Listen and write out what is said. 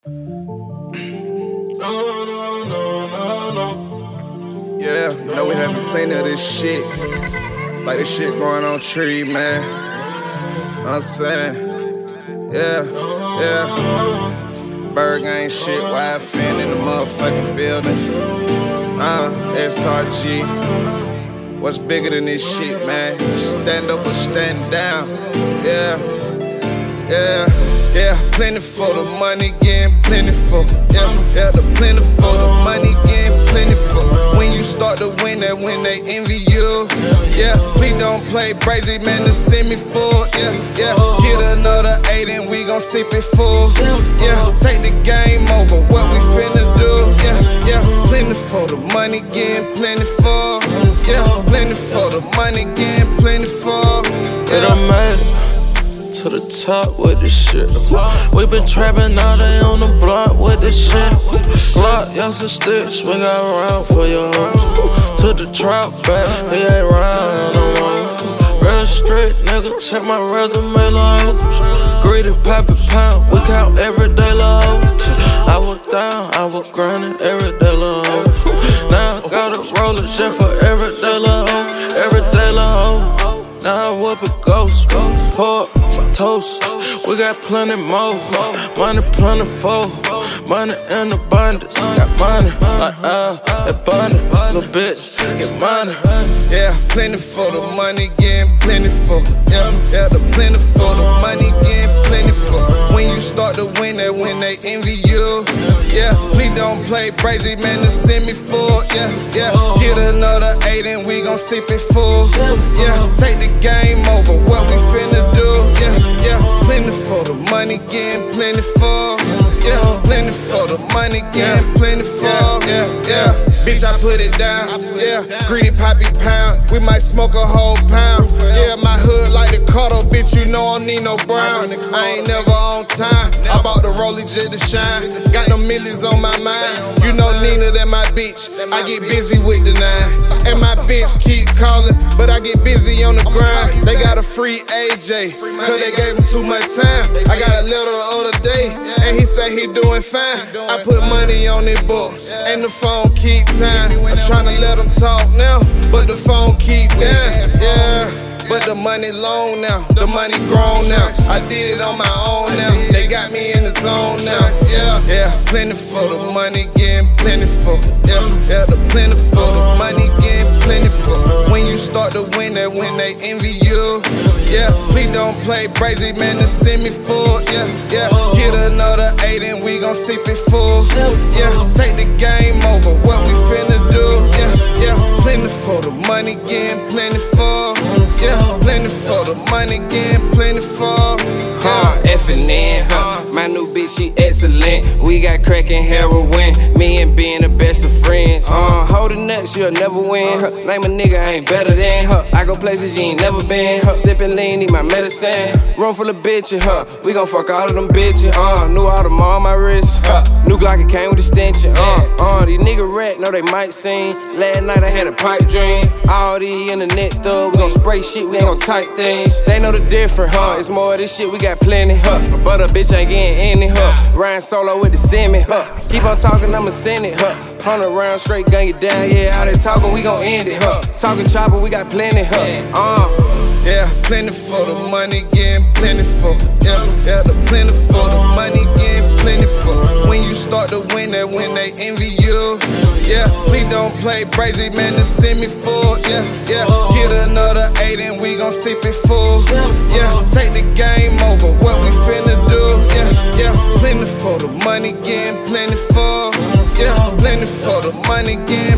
Yeah, you know we having plenty of this shit. Like this shit going on tree, man. I'm saying, yeah. Berg ain't shit, wide fin in the motherfucking building. SRG. What's bigger than this shit, man? Stand up or stand down. Yeah. Plentiful, the money getting plentiful. Yeah, the plentiful, the money getting plentiful. When you start to win, that when they envy you. Yeah, we don't play crazy, man, to send me full. Yeah, get another 8 and we gon' sip it full. Yeah, take the game over, what we finna do. Yeah, plentiful, the money getting plentiful. Yeah, plentiful, the money getting plentiful. It don't matter. To the top with this shit. We been trapping all day on the block with this shit. Glock, y'all some sticks, we got round for your hoes. To the trap back, we ain't round no more. Real street, nigga, check my resume, love. Greedy, poppin' pound, we count every day, love. I was down, I was grinding every day, love. Now I got a roller shit for every day, love. Every day, love. Now I whip a ghost, pork, toast. We got plenty more, money plentiful, money in abundance. Got money like abundant, little bitch, get money. Yeah, plentiful, the money getting plentiful. Yeah, the plentiful, the money getting plentiful. When you start to win, that when they envy you. Yeah, we don't play crazy, man, to send me full. Yeah, get another 8 and we gon' sip it full. Yeah, take the game over, what we finna do. Yeah, plentiful, the money getting plentiful. Yeah, plentiful, the money getting plentiful. Yeah, bitch, I put it down. Yeah, greedy poppy pound, we might smoke a whole pound. Yeah, my hood like the Cardo, bitch, you know I don't need no brown. I ain't never on time, I bought the Rollie just to shine. Got no millions on my mind, you know Nina, that my bitch. I get busy with the 9, and my bitch keep calling, but I get busy on the grind. They got a free AJ, cause they gave him too much time. I got a letter the other day, and he say he doing fine. I put money on his book, and the phone keep time. I'm tryna let him talk now, but the phone keep down. Yeah, but the money long now, the money grown now. I did it on my own now, they got me in the zone now. Yeah, plentiful, the money getting plentiful. Yeah, the plentiful, the money getting plentiful. When you start to win, that when they envy you. Yeah, we don't play crazy, man, to send me full. Yeah, get another 8 and we gon' sip it full. Yeah, take the game over, what we finna do. Yeah, plentiful, the money getting plentiful. Yeah, plentiful, the money getting plentiful. F&N, my new bitch, she excellent. We got crackin' heroin, me and being the best of friends. Holding up, she'll never win. Name a nigga, I ain't better than her. I go places you ain't never been. Sippin' lean, need my medicine. Room full of bitches, we gon' fuck all of them bitches. New Audemars on my wrist. New Glock, it came with extension. These niggas rat, know they might sing. Last night I had a pipe dream. All these internet thugs, we gon' spray shit, we ain't gon' type things. They know the difference, It's more of this shit, we got plenty, But a bitch ain't getting any, Riding solo with the cement, Keep on talking, I'ma send it, 100 rounds straight, gun you down, yeah. All they talking, we gon' end it, Talking chopper, we got plenty, Yeah, plentiful, the money getting plentiful. Yeah, the plentiful, the money getting plentiful. When you start to win, that when they envy you. Yeah, we don't play crazy, man, to send me full. Yeah, get another 8 and we gon' sip it full. Yeah, take the game over, what we finna do. Yeah, plentiful, the money getting plentiful. Yeah, plentiful, the money getting